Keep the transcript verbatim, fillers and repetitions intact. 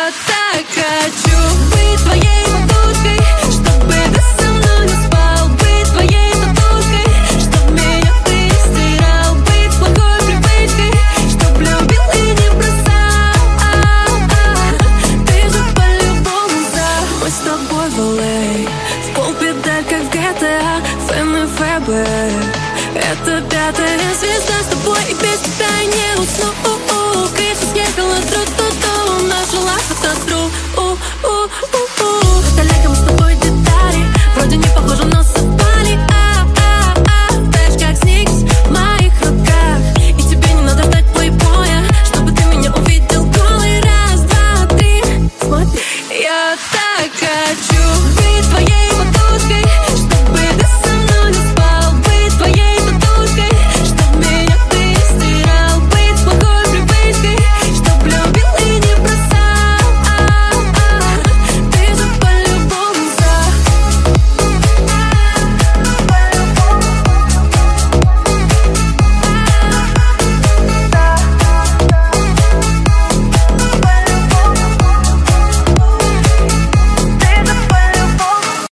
я так хочу быть твоей подушкой, чтобы ты со мной не спал, быть твоей татушкой, чтоб меня ты не стирал, быть плохой привычкой, чтоб любил и не бросал. Ты же по-любому за. Мы с тобой в эл эй, в полпедаль, как в джи ти эй, Фэн и ФБ. Это пятая звезда, с тобой и без тебя я не усну.